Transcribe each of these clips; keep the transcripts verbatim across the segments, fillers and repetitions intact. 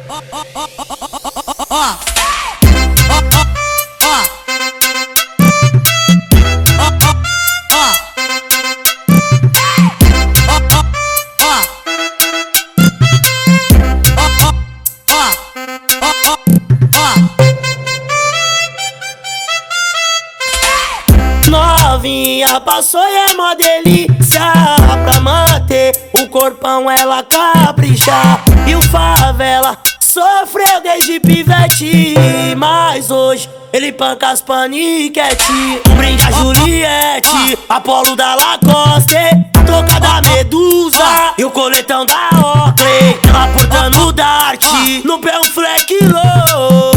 Novinha passou e é mó delícia. Pra manter o corpão ela capricha. E o favela sofreu desde pivete, mas hoje ele panca as paniquete. Um brinde a Juliette, Apolo da Lacoste, a toca da Medusa e o coletão da Oakley. Ela portando o Dart, no pé um fleck low.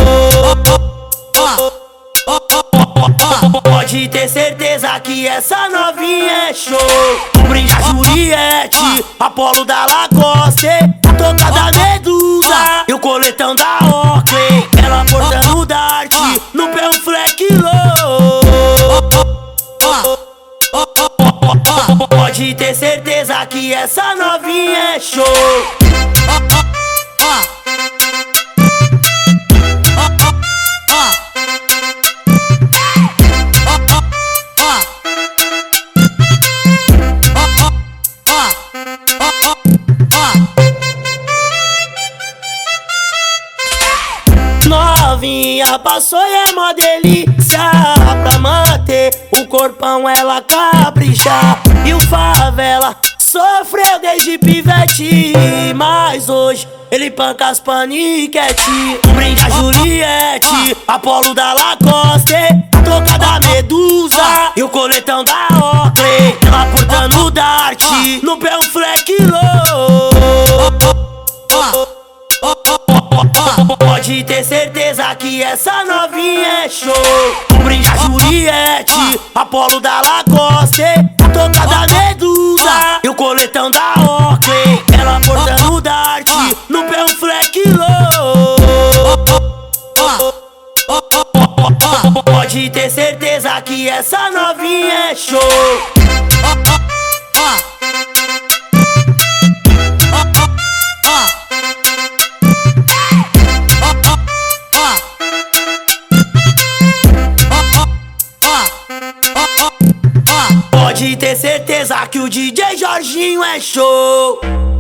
Pode ter certeza que essa novinha é show. Um brinde a Juliette, Apolo da Lacoste, a toca da Medusa e o coletão da Oakley. Ela portando o Dart, no pé um fleck low. Pode ter certeza que essa novinha é show. Novinha passou e é mó delícia. Pra manter o corpão ela capricha. E o favela sofreu desde pivete, mas hoje ele panca as paniquete. Um brinde a Juliette, Apolo da Lacoste, a toca da Medusa e o coletão da Oakley. Ela portando o Dart, no pé um fleck low. Pode ter certeza que essa novinha é show. Um brinde a Juliette, Apolo da Lacoste, a toca da Medusa e o coletão da Oakley. Ela portando o Dart, no pé um fleck low. Pode ter certeza que essa novinha é show. Pode ter certeza que o D J Jorginho é show.